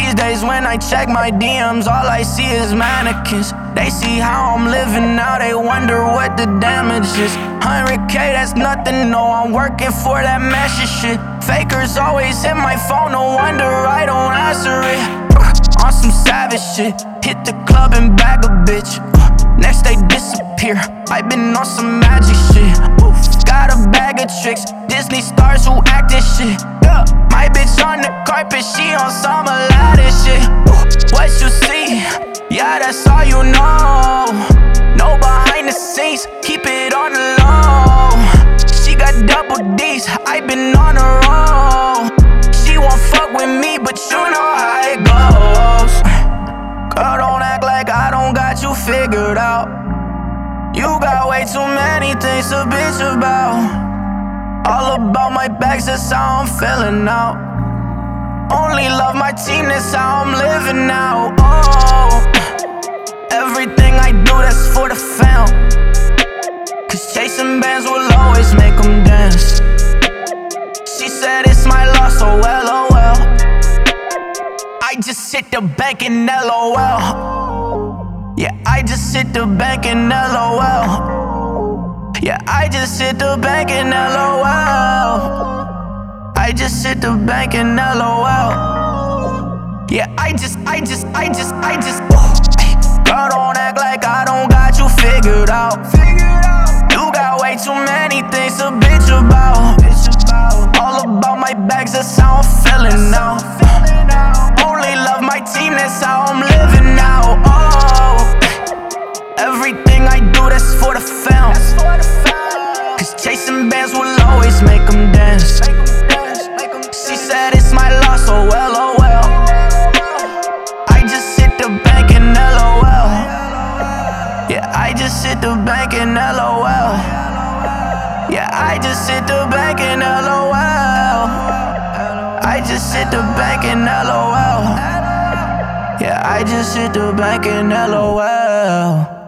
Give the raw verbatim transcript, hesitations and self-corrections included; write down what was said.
These days when I check my D Ms, all I see is mannequins. They see how I'm living now, they wonder what the damage is. one hundred K, that's nothing, no, I'm working for that master shit. Fakers always hit my phone, no wonder I don't answer it. uh, On some savage shit, hit the club and bag a bitch. uh, Next they disappear, I been on some magic shit. Oof, got a bag of tricks, Disney stars who actin' shit. Yeah, my bitch on the carpet, she on some Aladdin shit. Ooh, what you see, yeah, that's all you know. No behind the scenes, keep it on the low. She got double D's, I been on the road. She won't fuck with me, but you know how it goes. Girl, don't act like I don't got you figured out. You got way too many things to bitch about. All about my bags, that's how I'm feeling now. Only love my team, that's how I'm living now. Oh, everything I do, that's for the fam. Cause chasing bands will always make them dance. She said it's my loss, oh well, oh well. I just hit the bank in L O L. Yeah, I just hit the bank in L O L. Yeah, I just hit the bank in L O L. I just hit the bank in L O L. Yeah, I just, I just, I just, I just ay, girl, don't act like I don't got you figured out. You got way too many things to bitch about. All about my bags, that's how I'm feeling now. Only love my team, that's how I'm living now. Oh, everything I do, that's for the fam. Cause chasing bands will always make them dance. She said it's my loss, oh well, oh well. I just hit the bank in L O L. Yeah, I just hit the bank in L O L. Yeah, I just hit the bank in L O L. I just hit the bank in L O L. Yeah, I just hit the bank in L O L.